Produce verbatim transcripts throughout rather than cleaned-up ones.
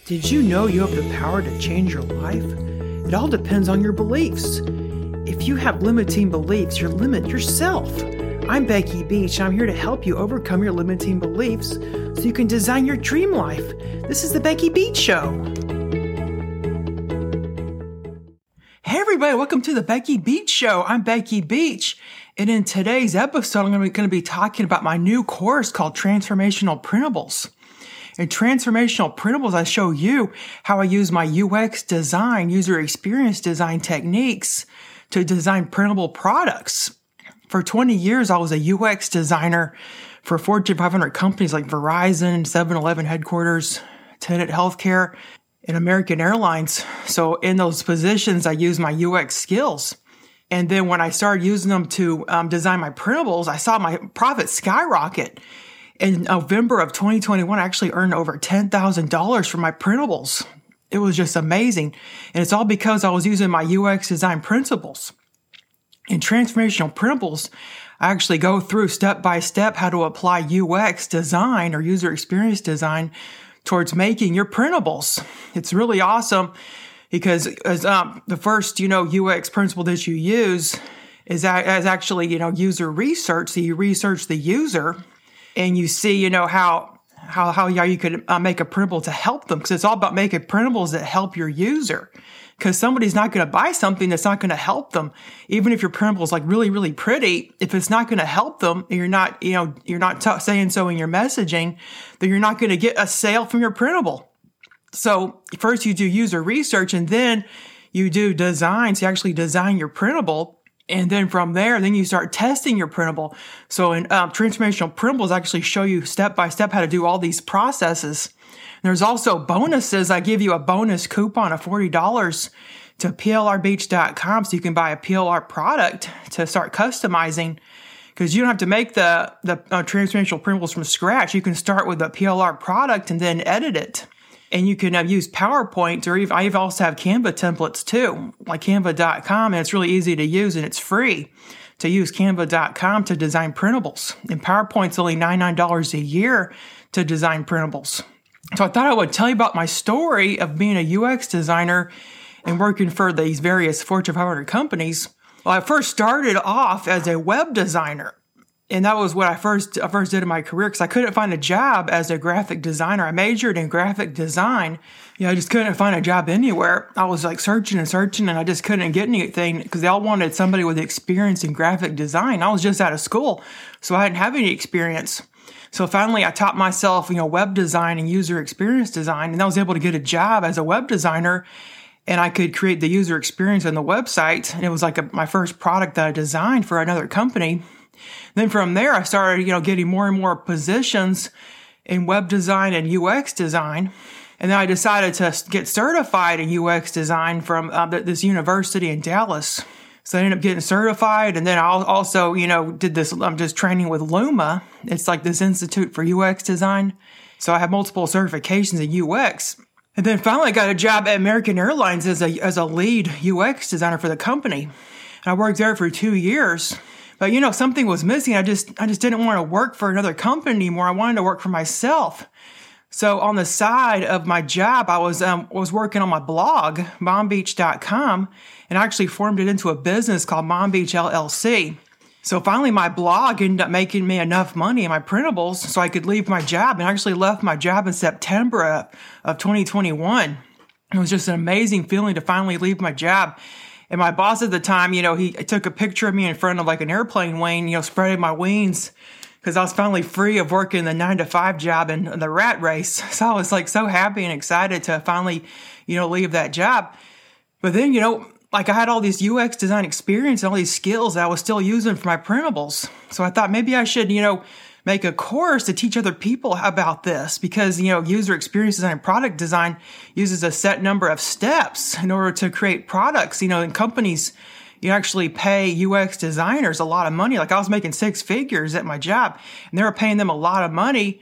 Did you know you have the power to change your life? It all depends on your beliefs. If you have limiting beliefs, you limit yourself. I'm Becky Beach, and I'm here to help you overcome your limiting beliefs so you can design your dream life. This is the Becky Beach Show. Hey everybody, welcome to the Becky Beach Show. I'm Becky Beach, and in today's episode, I'm going to be talking about my new course called Transformational Printables. In Transformational Printables, I show you how I use my U X design, user experience design techniques to design printable products. For twenty years, I was a U X designer for Fortune five hundred companies like Verizon, seven eleven headquarters, Tenet Healthcare, and American Airlines. So in those positions, I used my U X skills. And then when I started using them to um, design my printables, I saw my profits skyrocket. In November of twenty twenty-one, I actually earned over ten thousand dollars from my printables. It was just amazing. And it's all because I was using my U X design principles. In Transformational Printables, I actually go through step by step how to apply U X design or user experience design towards making your printables. It's really awesome because as um, the first, you know, U X principle that you use is, a, is actually, you know, user research. So you research the user. And you see, you know, how how how you could uh, make a printable to help them, because it's all about making printables that help your user. Because somebody's not going to buy something that's not going to help them, even if your printable is like really really pretty. If it's not going to help them, and you're not, you know, you're not t- saying so in your messaging, then you're not going to get a sale from your printable. So first you do user research, and then you do design. So you actually design your printable. And then from there, then you start testing your printable. So in um, Transformational Printables, I actually show you step by step how to do all these processes. And there's also bonuses. I give you a bonus coupon of forty dollars to P L R beach dot com so you can buy a P L R product to start customizing. Because you don't have to make the, the uh, Transformational Printables from scratch. You can start with a P L R product and then edit it. And you can uh, use PowerPoint, or even, I also have Canva templates too, like Canva dot com, and it's really easy to use, and it's free to use Canva dot com to design printables. And PowerPoint's only ninety-nine dollars a year to design printables. So I thought I would tell you about my story of being a U X designer and working for these various Fortune five hundred companies. Well, I first started off as a web designer. And that was what I first I first did in my career, because I couldn't find a job as a graphic designer. I majored in graphic design. You know, I just couldn't find a job anywhere. I was like searching and searching, and I just couldn't get anything because they all wanted somebody with experience in graphic design. I was just out of school, so I didn't have any experience. So finally, I taught myself, you know, web design and user experience design, and I was able to get a job as a web designer. And I could create the user experience on the website. And it was like a, my first product that I designed for another company. Then from there, I started, you know, getting more and more positions in web design and U X design. And then I decided to get certified in U X design from uh, this university in Dallas. So I ended up getting certified. And then I also, you know, did this, I'm just training with Luma. It's like this Institute for U X Design. So I have multiple certifications in U X. And then finally I got a job at American Airlines as a, as a lead U X designer for the company. And I worked there for two years. But, you know, something was missing. I just I just didn't want to work for another company anymore. I wanted to work for myself. So on the side of my job, I was um, was working on my blog, mom beach dot com, and I actually formed it into a business called Mom Beach L L C. So finally, my blog ended up making me enough money in my printables so I could leave my job. And I actually left my job in September of, of twenty twenty-one. It was just an amazing feeling to finally leave my job. And my boss at the time, you know, he took a picture of me in front of like an airplane wing, you know, spreading my wings because I was finally free of working the nine to five job and the rat race. So I was like so happy and excited to finally, you know, leave that job. But then, you know, like I had all these U X design experience and all these skills that I was still using for my printables. So I thought maybe I should, you know, make a course to teach other people about this, because, you know, user experience design and product design uses a set number of steps in order to create products. You know, in companies, you actually pay U X designers a lot of money. Like I was making six figures at my job, and they were paying them a lot of money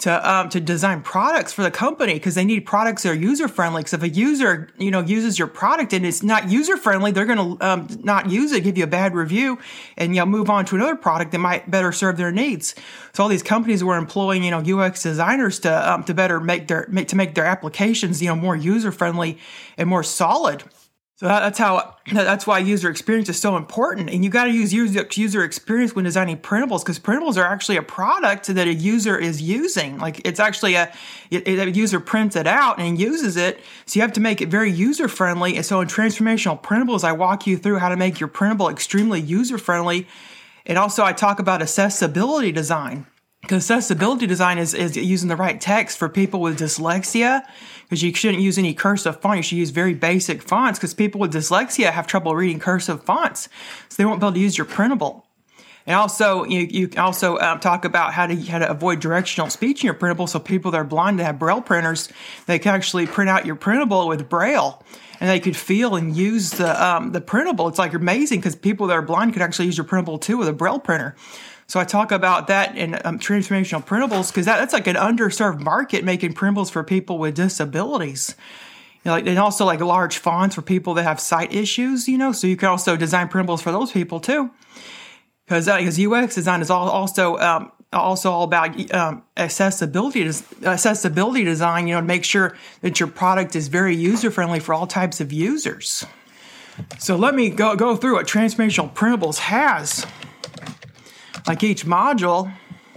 to um, to design products for the company because they need products that are user friendly. Because if a user you know uses your product and it's not user friendly, they're going to um, not use it, give you a bad review, and you'll move on to another product that might better serve their needs. So all these companies were employing you know U X designers to um, to better make their make to make their applications you know more user friendly and more solid. So that's how. That's why user experience is so important, and you got to use user user experience when designing printables because printables are actually a product that a user is using. Like it's actually a, a user prints it out and uses it, so you have to make it very user friendly. And so in transformational printables, I walk you through how to make your printable extremely user friendly, and also I talk about accessibility design. Because accessibility design is, is using the right text for people with dyslexia, because you shouldn't use any cursive font. You should use very basic fonts because people with dyslexia have trouble reading cursive fonts, so they won't be able to use your printable. And also, you, you also um, talk about how to how to avoid directional speech in your printable, so people that are blind that have Braille printers, they can actually print out your printable with Braille, and they could feel and use the um, the printable. It's like amazing because people that are blind could actually use your printable too with a Braille printer. So I talk about that in um, transformational printables because that, that's like an underserved market, making printables for people with disabilities. You know, like, and also like large fonts for people that have sight issues, you know, so you can also design printables for those people too. Because uh, U X design is all, also um, also all about um, accessibility accessibility design, you know, to make sure that your product is very user-friendly for all types of users. So let me go, go through what transformational printables has. Like each module.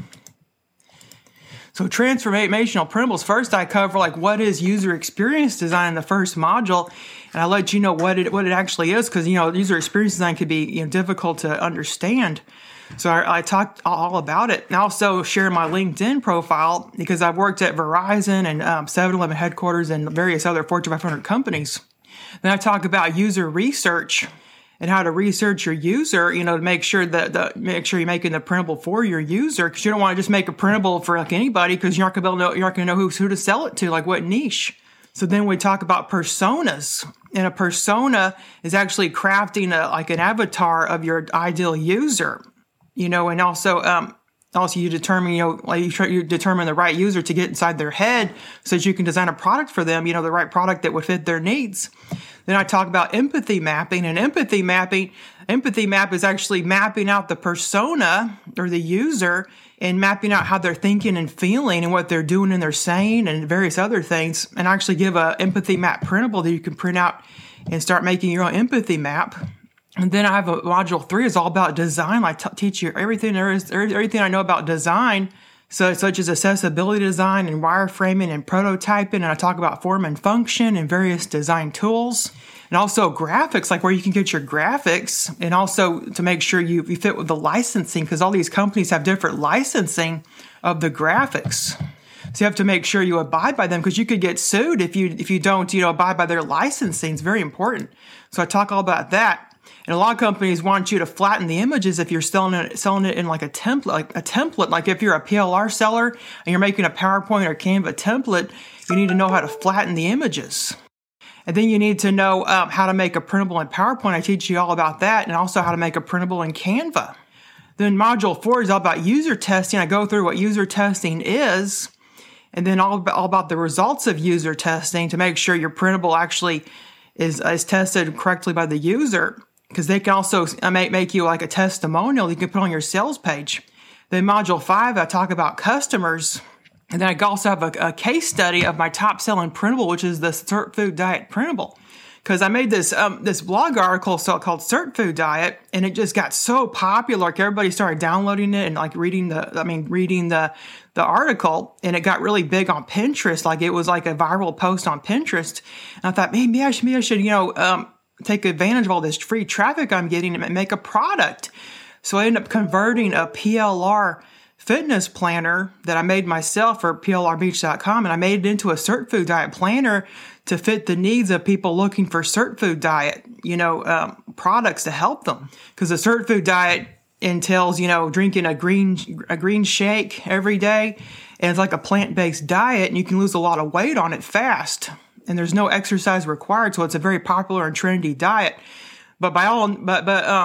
So transformational printables, first I cover like what is user experience design in the first module, and I let you know what it what it actually is because you know user experience design could be you know difficult to understand. So I, I talked all about it, and I also share my LinkedIn profile because I've worked at Verizon and um, seven eleven headquarters and various other Fortune five hundred companies. Then I talk about user research and how to research your user, you know, to make sure that the, make sure you're making the printable for your user, because you don't want to just make a printable for like anybody, because you're not gonna be able to know, you're not gonna know who, who to sell it to, like what niche. So then we talk about personas, and a persona is actually crafting a, like an avatar of your ideal user, you know, and also um, also you determine, you know, like you, try, you determine the right user to get inside their head so that you can design a product for them, you know, the right product that would fit their needs. Then I talk about empathy mapping, and empathy mapping, empathy map is actually mapping out the persona or the user and mapping out how they're thinking and feeling and what they're doing and they're saying and various other things, and actually give a empathy map printable that you can print out and start making your own empathy map. And then I have a module three is all about design. I t- teach you everything there is, everything I know about design. So, such as accessibility design and wireframing and prototyping, and I talk about form and function and various design tools, and also graphics, like where you can get your graphics, and also to make sure you, you fit with the licensing, because all these companies have different licensing of the graphics. So you have to make sure you abide by them, because you could get sued if you if you don't you know abide by their licensing. It's very important. So I talk all about that. And a lot of companies want you to flatten the images if you're selling it, selling it in like a template, like a template. Like if you're a P L R seller and you're making a PowerPoint or Canva template, you need to know how to flatten the images. And then you need to know um, how to make a printable in PowerPoint. I teach you all about that, and also how to make a printable in Canva. Then module four is all about user testing. I go through what user testing is, and then all about, all about the results of user testing to make sure your printable actually is, is tested correctly by the user. Because they can also make, make you like a testimonial you can put on your sales page. Then module five, I talk about customers. And then I also have a, a case study of my top selling printable, which is the Cert Food Diet printable. Because I made this um, this blog article so called Cert Food Diet, and it just got so popular. Like everybody started downloading it and like reading the, I mean, reading the the article, and it got really big on Pinterest. Like it was like a viral post on Pinterest. And I thought, man, maybe I should, maybe I should, you know, um, take advantage of all this free traffic I'm getting and make a product. So I ended up converting a P L R fitness planner that I made myself for P L R beach dot com, and I made it into a Cert Food Diet planner to fit the needs of people looking for Cert Food Diet, you know, um, products to help them. Because the Cert Food Diet entails, you know, drinking a green a green shake every day, and it's like a plant-based diet, and you can lose a lot of weight on it fast. And there's no exercise required, so it's a very popular and trendy diet. But by all, but but um,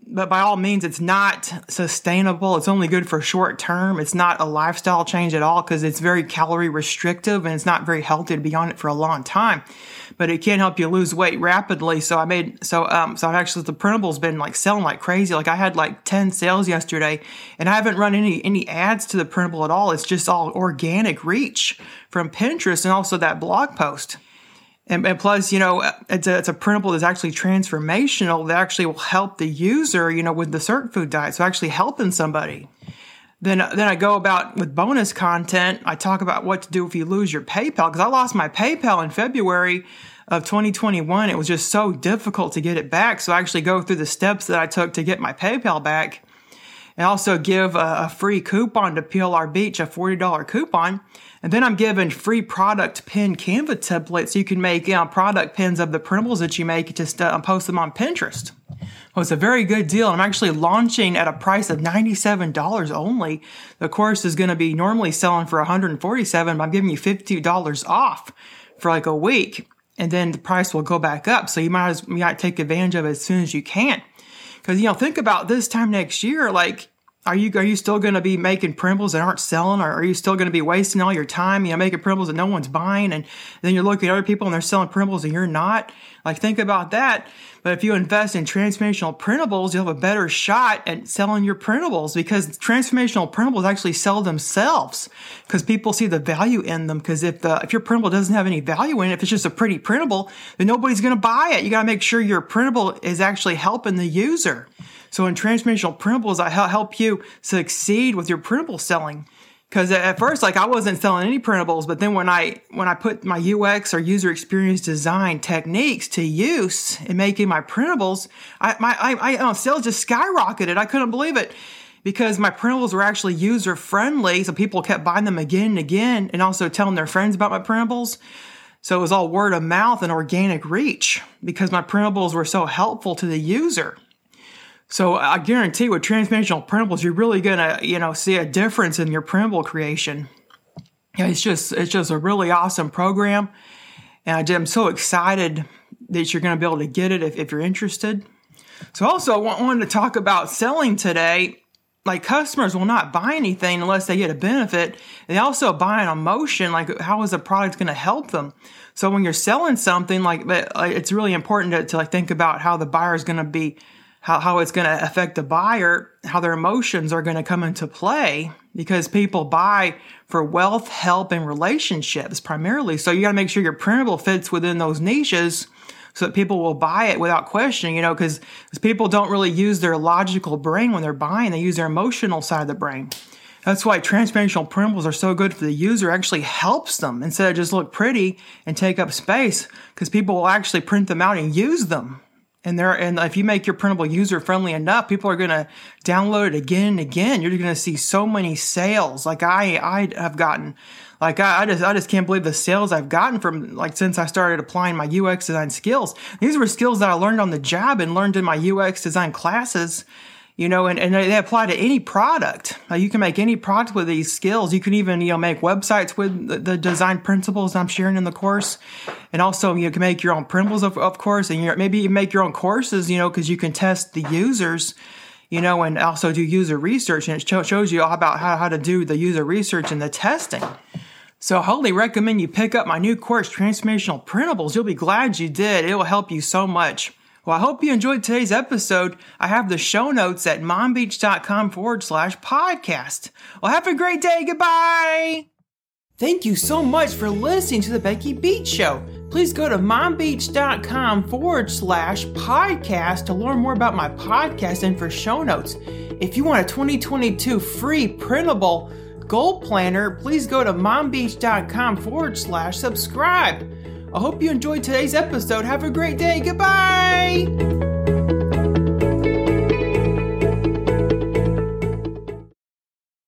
but by all means, it's not sustainable. It's only good for short term. It's not a lifestyle change at all because it's very calorie restrictive and it's not very healthy to be on it for a long time. But it can help you lose weight rapidly. So I made, so, um, so I've actually, the printable's been like selling like crazy. Like I had like ten sales yesterday and I haven't run any, any ads to the printable at all. It's just all organic reach from Pinterest and also that blog post. And, and plus, you know, it's a, it's a printable that's actually transformational that actually will help the user, you know, with the Circ Food diet. So actually helping somebody. Then, then I go about with bonus content. I talk about what to do if you lose your PayPal because I lost my PayPal in February of twenty twenty-one. It was just so difficult to get it back. So I actually go through the steps that I took to get my PayPal back and also give a, a free coupon to P L R Beach, a forty dollars coupon. And then I'm giving free product pin Canva templates so you can make, you know, product pins of the printables that you make, just uh, post them on Pinterest. Well, it's a very good deal. I'm actually launching at a price of ninety-seven dollars only. The course is going to be normally selling for one hundred forty-seven dollars, but I'm giving you fifty dollars off for like a week. And then the price will go back up. So you might, as, you might take advantage of it as soon as you can. Because, you know, think about this time next year, like, Are you are you still going to be making printables that aren't selling, or are you still going to be wasting all your time, you know, making printables that no one's buying, and then you're looking at other people and they're selling printables and you're not? Like, think about that. But if you invest in transformational printables, you'll have a better shot at selling your printables because transformational printables actually sell themselves because people see the value in them. Because if the if your printable doesn't have any value in it, if it's just a pretty printable, then nobody's going to buy it. You got to make sure your printable is actually helping the user. So in transformational printables, I help you succeed with your printable selling. Because at first, like I wasn't selling any printables, but then when I when I put my U X or user experience design techniques to use in making my printables, I my I, I sales just skyrocketed. I couldn't believe it because my printables were actually user friendly, so people kept buying them again and again, and also telling their friends about my printables. So it was all word of mouth and organic reach because my printables were so helpful to the user. So I guarantee with transformational printables, you're really going to, you know, see a difference in your printable creation. You know, it's just, it's just a really awesome program. And I'm so excited that you're going to be able to get it if, if you're interested. So also I wanted to talk about selling today. Like customers will not buy anything unless they get a benefit. They also buy an emotion, like how is the product going to help them? So when you're selling something, like it's really important to, to like think about how the buyer is going to be How, how it's going to affect the buyer, how their emotions are going to come into play because people buy for wealth, help, and relationships primarily. So you got to make sure your printable fits within those niches so that people will buy it without questioning, you know, because people don't really use their logical brain when they're buying. They use their emotional side of the brain. That's why transformational printables are so good for the user. It actually helps them instead of just look pretty and take up space because people will actually print them out and use them. And there, and if you make your printable user friendly enough, people are going to download it again and again. You're going to see so many sales. Like I, I have gotten, like I, I just, I just can't believe the sales I've gotten from like since I started applying my U X design skills. These were skills that I learned on the job and learned in my U X design classes. You know, and, and they apply to any product. Uh, you can make any product with these skills. You can even, you know, make websites with the, the design principles I'm sharing in the course. And also, you can make your own printables, of, of course, and you're, maybe you make your own courses, you know, because you can test the users, you know, and also do user research. And it show, shows you all about how, how to do the user research and the testing. So I highly recommend you pick up my new course, Transformational Printables. You'll be glad you did. It will help you so much. Well, I hope you enjoyed today's episode. I have the show notes at mombeach.com forward slash podcast. Well, have a great day. Goodbye. Thank you so much for listening to the Becky Beach Show. Please go to mombeach.com forward slash podcast to learn more about my podcast and for show notes. If you want a twenty twenty-two free printable goal planner, please go to mombeach.com forward slash subscribe. I hope you enjoyed today's episode. Have a great day. Goodbye.